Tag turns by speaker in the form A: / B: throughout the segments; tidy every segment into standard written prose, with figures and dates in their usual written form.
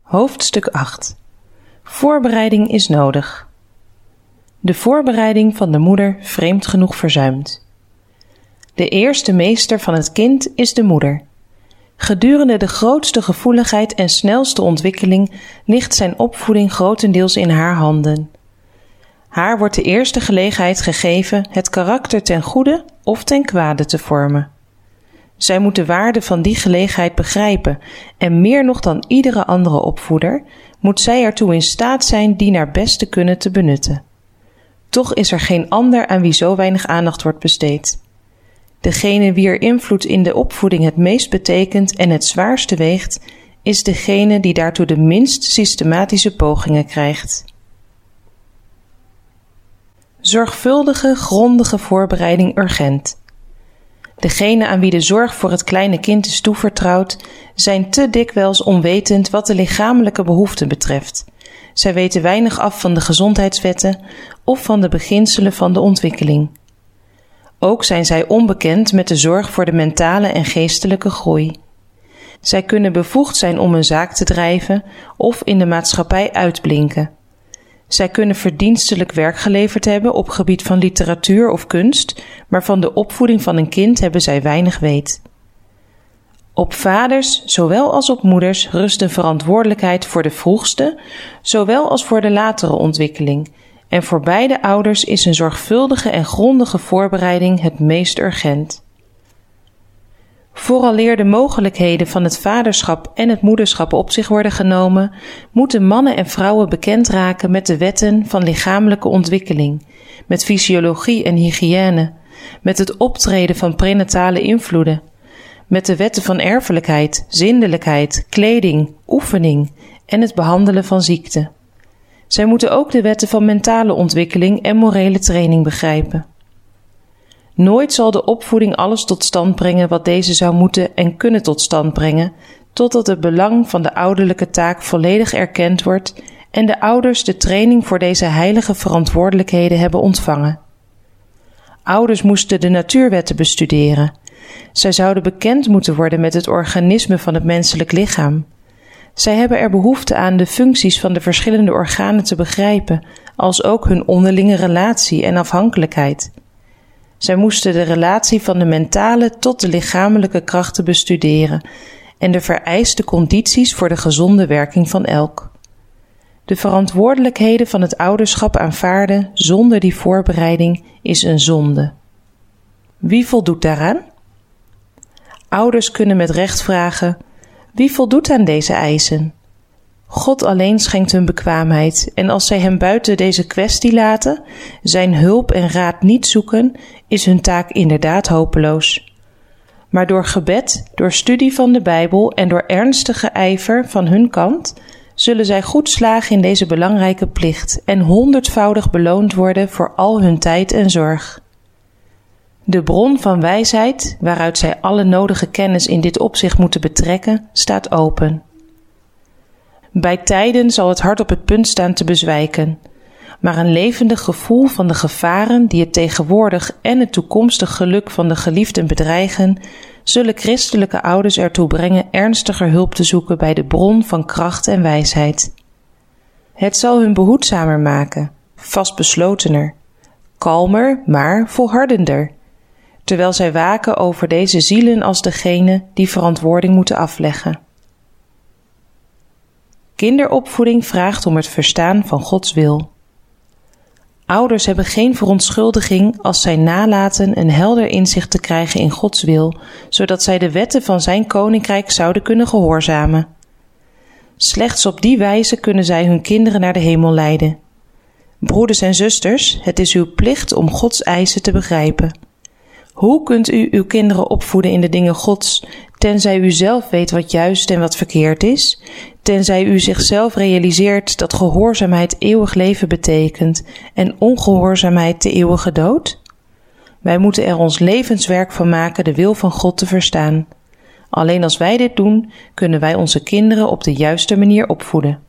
A: Hoofdstuk 8. Voorbereiding is nodig. De voorbereiding van de moeder vreemd genoeg verzuimd. De eerste meester van het kind is de moeder. Gedurende de grootste gevoeligheid en snelste ontwikkeling ligt zijn opvoeding grotendeels in haar handen. Haar wordt de eerste gelegenheid gegeven het karakter ten goede of ten kwade te vormen. Zij moet de waarde van die gelegenheid begrijpen en meer nog dan iedere andere opvoeder moet zij ertoe in staat zijn die naar beste kunnen te benutten. Toch is er geen ander aan wie zo weinig aandacht wordt besteed. Degene wier invloed in de opvoeding het meest betekent en het zwaarste weegt, is degene die daartoe de minst systematische pogingen krijgt. Zorgvuldige, grondige voorbereiding urgent. Degenen aan wie de zorg voor het kleine kind is toevertrouwd, zijn te dikwijls onwetend wat de lichamelijke behoeften betreft. Zij weten weinig af van de gezondheidswetten of van de beginselen van de ontwikkeling. Ook zijn zij onbekend met de zorg voor de mentale en geestelijke groei. Zij kunnen bevoegd zijn om een zaak te drijven of in de maatschappij uitblinken. Zij kunnen verdienstelijk werk geleverd hebben op gebied van literatuur of kunst, maar van de opvoeding van een kind hebben zij weinig weet. Op vaders, zowel als op moeders, rust een verantwoordelijkheid voor de vroegste, zowel als voor de latere ontwikkeling, en voor beide ouders is een zorgvuldige en grondige voorbereiding het meest urgent. Vooraleer de mogelijkheden van het vaderschap en het moederschap op zich worden genomen, moeten mannen en vrouwen bekend raken met de wetten van lichamelijke ontwikkeling, met fysiologie en hygiëne, met het optreden van prenatale invloeden, met de wetten van erfelijkheid, zindelijkheid, kleding, oefening en het behandelen van ziekte. Zij moeten ook de wetten van mentale ontwikkeling en morele training begrijpen. Nooit zal de opvoeding alles tot stand brengen wat deze zou moeten en kunnen tot stand brengen, totdat het belang van de ouderlijke taak volledig erkend wordt en de ouders de training voor deze heilige verantwoordelijkheden hebben ontvangen. Ouders moesten de natuurwetten bestuderen. Zij zouden bekend moeten worden met het organisme van het menselijk lichaam. Zij hebben er behoefte aan de functies van de verschillende organen te begrijpen, als ook hun onderlinge relatie en afhankelijkheid. Zij moesten de relatie van de mentale tot de lichamelijke krachten bestuderen en de vereiste condities voor de gezonde werking van elk. De verantwoordelijkheden van het ouderschap aanvaarden zonder die voorbereiding is een zonde. Wie voldoet daaraan? Ouders kunnen met recht vragen: wie voldoet aan deze eisen? God alleen schenkt hun bekwaamheid en als zij hem buiten deze kwestie laten, zijn hulp en raad niet zoeken, is hun taak inderdaad hopeloos. Maar door gebed, door studie van de Bijbel en door ernstige ijver van hun kant, zullen zij goed slagen in deze belangrijke plicht en 100-voudig beloond worden voor al hun tijd en zorg. De bron van wijsheid, waaruit zij alle nodige kennis in dit opzicht moeten betrekken, staat open. Bij tijden zal het hart op het punt staan te bezwijken, maar een levendig gevoel van de gevaren die het tegenwoordig en het toekomstig geluk van de geliefden bedreigen, zullen christelijke ouders ertoe brengen ernstiger hulp te zoeken bij de bron van kracht en wijsheid. Het zal hun behoedzamer maken, vastbeslotener, kalmer, maar volhardender, terwijl zij waken over deze zielen als degene die verantwoording moeten afleggen. Kinderopvoeding vraagt om het verstaan van Gods wil. Ouders hebben geen verontschuldiging als zij nalaten een helder inzicht te krijgen in Gods wil, zodat zij de wetten van zijn koninkrijk zouden kunnen gehoorzamen. Slechts op die wijze kunnen zij hun kinderen naar de hemel leiden. Broeders en zusters, het is uw plicht om Gods eisen te begrijpen. Hoe kunt u uw kinderen opvoeden in de dingen Gods, tenzij u zelf weet wat juist en wat verkeerd is, tenzij u zichzelf realiseert dat gehoorzaamheid eeuwig leven betekent en ongehoorzaamheid de eeuwige dood? Wij moeten er ons levenswerk van maken de wil van God te verstaan. Alleen als wij dit doen, kunnen wij onze kinderen op de juiste manier opvoeden.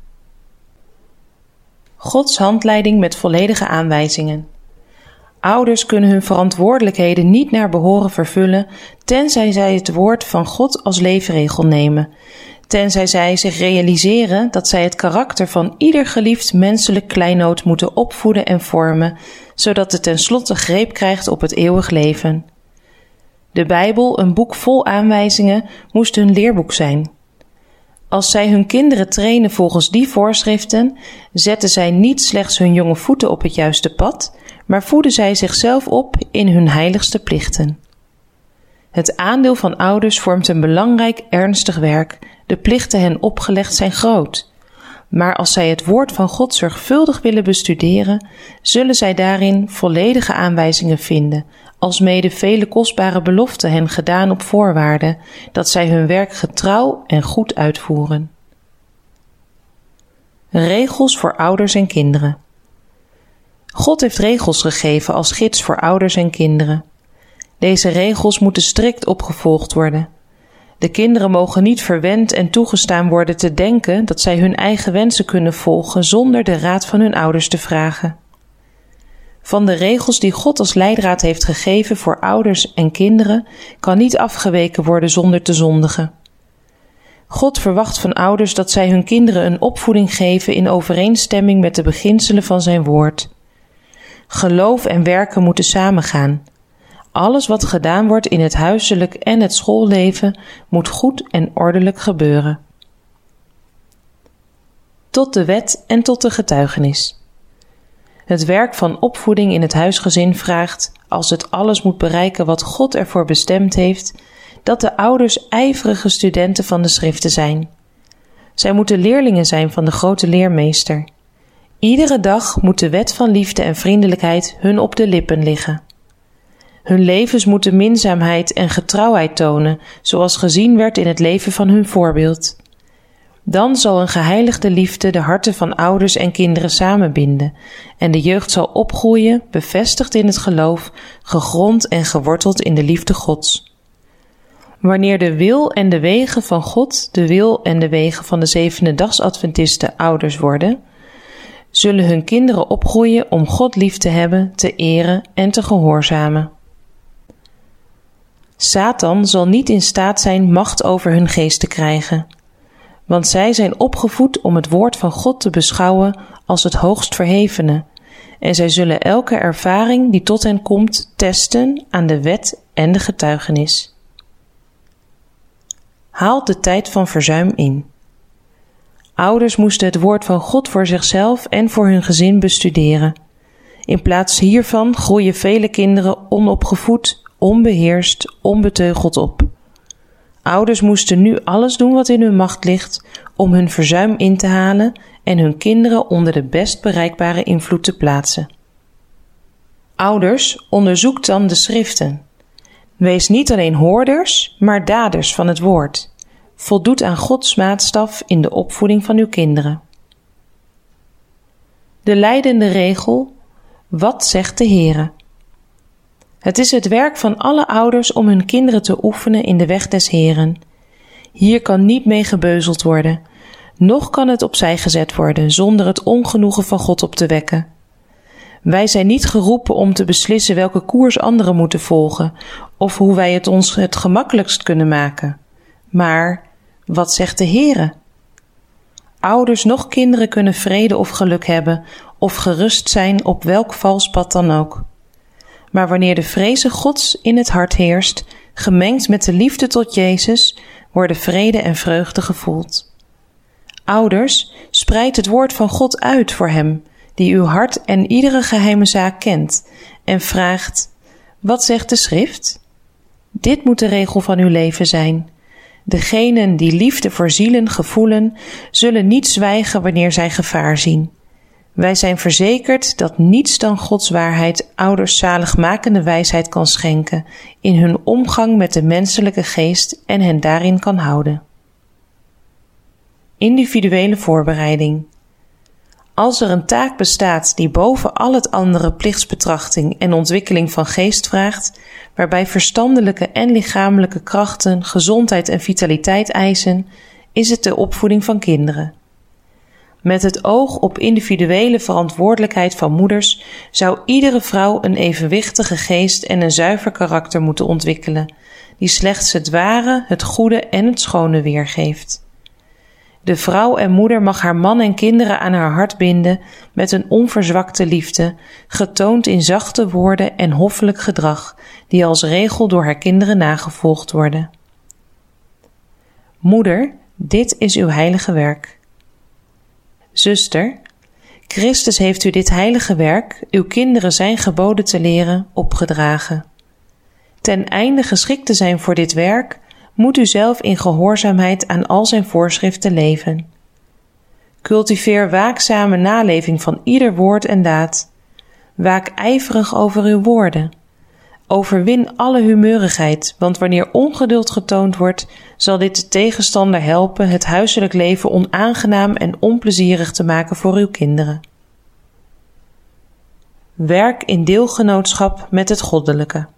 A: Gods handleiding met volledige aanwijzingen. Ouders kunnen hun verantwoordelijkheden niet naar behoren vervullen, tenzij zij het woord van God als leefregel nemen, tenzij zij zich realiseren dat zij het karakter van ieder geliefd menselijk kleinood moeten opvoeden en vormen, zodat het tenslotte greep krijgt op het eeuwig leven. De Bijbel, een boek vol aanwijzingen, moest hun leerboek zijn. Als zij hun kinderen trainen volgens die voorschriften, zetten zij niet slechts hun jonge voeten op het juiste pad, maar voeden zij zichzelf op in hun heiligste plichten. Het aandeel van ouders vormt een belangrijk, ernstig werk. De plichten hen opgelegd zijn groot. Maar als zij het woord van God zorgvuldig willen bestuderen, zullen zij daarin volledige aanwijzingen vinden, alsmede vele kostbare beloften hen gedaan op voorwaarde dat zij hun werk getrouw en goed uitvoeren. Regels voor ouders en kinderen. God heeft regels gegeven als gids voor ouders en kinderen. Deze regels moeten strikt opgevolgd worden. De kinderen mogen niet verwend en toegestaan worden te denken dat zij hun eigen wensen kunnen volgen zonder de raad van hun ouders te vragen. Van de regels die God als leidraad heeft gegeven voor ouders en kinderen kan niet afgeweken worden zonder te zondigen. God verwacht van ouders dat zij hun kinderen een opvoeding geven in overeenstemming met de beginselen van zijn woord. Geloof en werken moeten samengaan. Alles wat gedaan wordt in het huiselijk en het schoolleven moet goed en ordelijk gebeuren. Tot de wet en tot de getuigenis. Het werk van opvoeding in het huisgezin vraagt, als het alles moet bereiken wat God ervoor bestemd heeft, dat de ouders ijverige studenten van de schriften zijn. Zij moeten leerlingen zijn van de grote leermeester. Iedere dag moet de wet van liefde en vriendelijkheid hun op de lippen liggen. Hun levens moeten minzaamheid en getrouwheid tonen, zoals gezien werd in het leven van hun voorbeeld. Dan zal een geheiligde liefde de harten van ouders en kinderen samenbinden en de jeugd zal opgroeien, bevestigd in het geloof, gegrond en geworteld in de liefde Gods. Wanneer de wil en de wegen van God de wil en de wegen van de Zevendedagsadventisten ouders worden, zullen hun kinderen opgroeien om God lief te hebben, te eren en te gehoorzamen. Satan zal niet in staat zijn macht over hun geest te krijgen, want zij zijn opgevoed om het woord van God te beschouwen als het hoogst verhevene, en zij zullen elke ervaring die tot hen komt testen aan de wet en de getuigenis. Haal de tijd van verzuim in. Ouders moesten het woord van God voor zichzelf en voor hun gezin bestuderen. In plaats hiervan groeien vele kinderen onopgevoed, onbeheerst, onbeteugeld op. Ouders moesten nu alles doen wat in hun macht ligt om hun verzuim in te halen en hun kinderen onder de best bereikbare invloed te plaatsen. Ouders, onderzoek dan de schriften. Wees niet alleen hoorders, maar daders van het woord. Voldoet aan Gods maatstaf in de opvoeding van uw kinderen. De leidende regel: wat zegt de Heere? Het is het werk van alle ouders om hun kinderen te oefenen in de weg des Heeren. Hier kan niet mee gebeuzeld worden, noch kan het opzij gezet worden zonder het ongenoegen van God op te wekken. Wij zijn niet geroepen om te beslissen welke koers anderen moeten volgen of hoe wij het ons het gemakkelijkst kunnen maken. Maar wat zegt de Heere? Ouders noch kinderen kunnen vrede of geluk hebben of gerust zijn op welk vals pad dan ook. Maar wanneer de vreze Gods in het hart heerst, gemengd met de liefde tot Jezus, worden vrede en vreugde gevoeld. Ouders, spreid het woord van God uit voor hem, die uw hart en iedere geheime zaak kent, en vraagt: wat zegt de schrift? Dit moet de regel van uw leven zijn. Degenen die liefde voor zielen gevoelen, zullen niet zwijgen wanneer zij gevaar zien. Wij zijn verzekerd dat niets dan Gods waarheid ouders zaligmakende wijsheid kan schenken in hun omgang met de menselijke geest en hen daarin kan houden. Individuele voorbereiding. Als er een taak bestaat die boven al het andere plichtsbetrachting en ontwikkeling van geest vraagt, waarbij verstandelijke en lichamelijke krachten, gezondheid en vitaliteit eisen, is het de opvoeding van kinderen. Met het oog op individuele verantwoordelijkheid van moeders zou iedere vrouw een evenwichtige geest en een zuiver karakter moeten ontwikkelen, die slechts het ware, het goede en het schone weergeeft. De vrouw en moeder mag haar man en kinderen aan haar hart binden met een onverzwakte liefde, getoond in zachte woorden en hoffelijk gedrag, die als regel door haar kinderen nagevolgd worden. Moeder, dit is uw heilige werk. Zuster, Christus heeft u dit heilige werk, uw kinderen zijn geboden te leren, opgedragen. Ten einde geschikt te zijn voor dit werk, moet u zelf in gehoorzaamheid aan al zijn voorschriften leven. Cultiveer waakzame naleving van ieder woord en daad. Waak ijverig over uw woorden. Overwin alle humeurigheid, want wanneer ongeduld getoond wordt, zal dit de tegenstander helpen het huiselijk leven onaangenaam en onplezierig te maken voor uw kinderen. Werk in deelgenootschap met het goddelijke.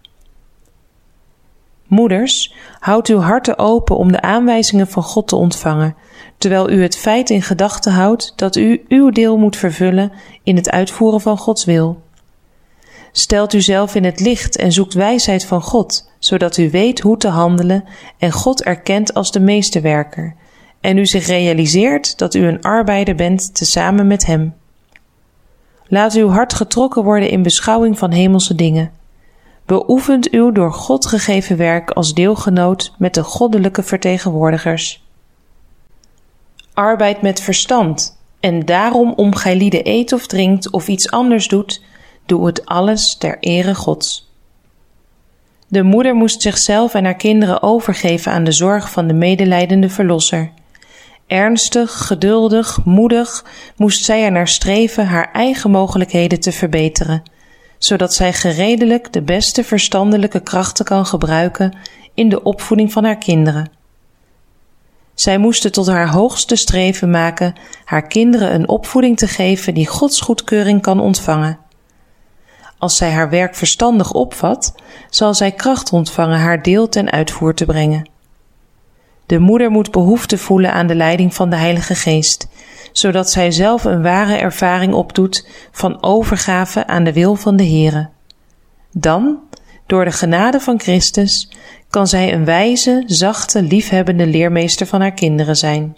A: Moeders, houd uw harten open om de aanwijzingen van God te ontvangen, terwijl u het feit in gedachten houdt dat u uw deel moet vervullen in het uitvoeren van Gods wil. Stelt u zelf in het licht en zoekt wijsheid van God, zodat u weet hoe te handelen en God erkent als de meesterwerker, en u zich realiseert dat u een arbeider bent tezamen met hem. Laat uw hart getrokken worden in beschouwing van hemelse dingen. Beoefent uw door God gegeven werk als deelgenoot met de goddelijke vertegenwoordigers. Arbeid met verstand, en daarom om gijlieden eet of drinkt of iets anders doet, doe het alles ter ere Gods. De moeder moest zichzelf en haar kinderen overgeven aan de zorg van de medelijdende verlosser. Ernstig, geduldig, moedig moest zij ernaar streven haar eigen mogelijkheden te verbeteren, zodat zij gereedelijk de beste verstandelijke krachten kan gebruiken in de opvoeding van haar kinderen. Zij moest het tot haar hoogste streven maken haar kinderen een opvoeding te geven die Gods goedkeuring kan ontvangen. Als zij haar werk verstandig opvat, zal zij kracht ontvangen haar deel ten uitvoer te brengen. De moeder moet behoefte voelen aan de leiding van de Heilige Geest, zodat zij zelf een ware ervaring opdoet van overgave aan de wil van de Heere. Dan, door de genade van Christus, kan zij een wijze, zachte, liefhebbende leermeester van haar kinderen zijn.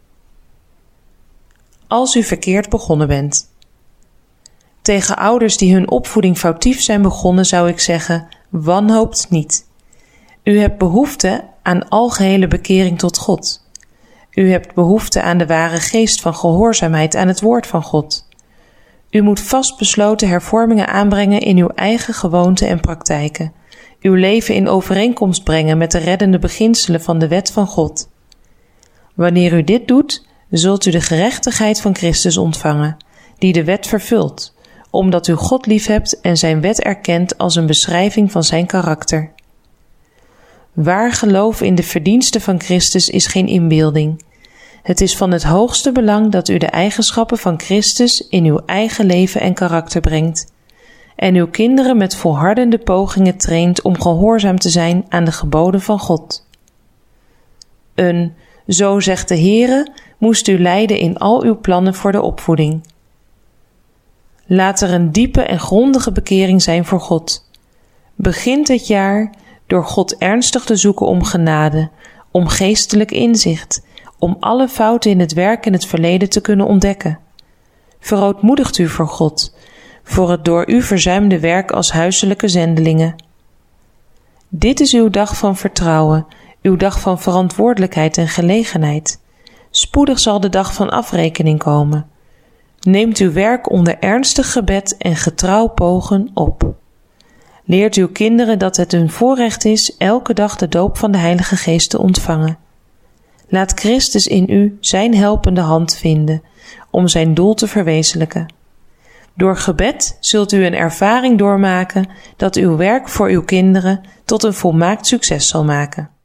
A: Als u verkeerd begonnen bent. Tegen ouders die hun opvoeding foutief zijn begonnen zou ik zeggen, wanhoopt niet. U hebt behoefte aan algehele bekering tot God. U hebt behoefte aan de ware geest van gehoorzaamheid aan het woord van God. U moet vastbesloten hervormingen aanbrengen in uw eigen gewoonten en praktijken, uw leven in overeenkomst brengen met de reddende beginselen van de wet van God. Wanneer u dit doet, zult u de gerechtigheid van Christus ontvangen, die de wet vervult, omdat u God liefhebt en zijn wet erkent als een beschrijving van zijn karakter. Waar geloof in de verdiensten van Christus is geen inbeelding. Het is van het hoogste belang dat u de eigenschappen van Christus in uw eigen leven en karakter brengt en uw kinderen met volhardende pogingen traint om gehoorzaam te zijn aan de geboden van God. Een, zo zegt de Heere, moest u leiden in al uw plannen voor de opvoeding. Laat er een diepe en grondige bekering zijn voor God. Begint het jaar door God ernstig te zoeken om genade, om geestelijk inzicht, om alle fouten in het werk in het verleden te kunnen ontdekken. Verootmoedigt u voor God, voor het door u verzuimde werk als huiselijke zendelingen. Dit is uw dag van vertrouwen, uw dag van verantwoordelijkheid en gelegenheid. Spoedig zal de dag van afrekening komen. Neemt uw werk onder ernstig gebed en getrouw pogen op. Leert uw kinderen dat het hun voorrecht is elke dag de doop van de Heilige Geest te ontvangen. Laat Christus in u zijn helpende hand vinden om zijn doel te verwezenlijken. Door gebed zult u een ervaring doormaken dat uw werk voor uw kinderen tot een volmaakt succes zal maken.